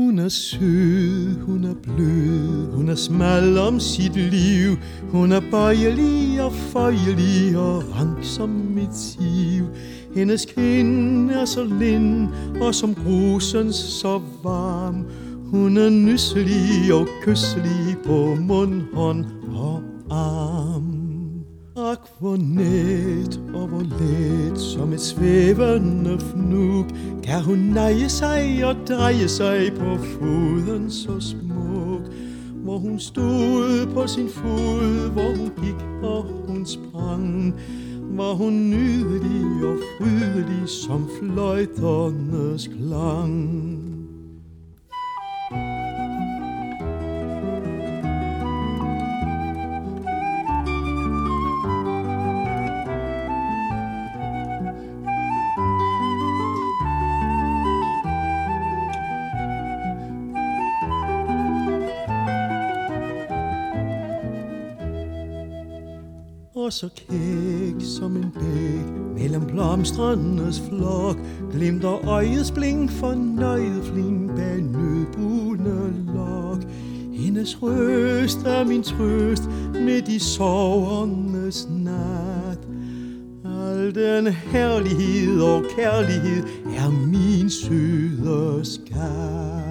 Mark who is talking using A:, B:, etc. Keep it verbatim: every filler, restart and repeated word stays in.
A: Hun er sød, hun er blød, hun er smal om sit liv. Hun er bøjelig og føjelig og rank som et siv. Hendes kind er så lind og som brusens så varm. Hun er nysselig og kysselig på mund, hånd og arm. Ak, hvor net og hvor let, som et svævende fnug, kan hun neje sig og dreje sig på foden så smuk. Hvor hun stod på sin fod, hvor hun gik og hun sprang, var hun nydelig og frydelig som fløjternes klang. Og så kæk som en bæk mellem blomstrenes flok, glimter øjets blink fornøjet fling bag nødbune lok. Hendes røst er min trøst midt i sovernes nat. Al den herlighed og kærlighed er min søde skat.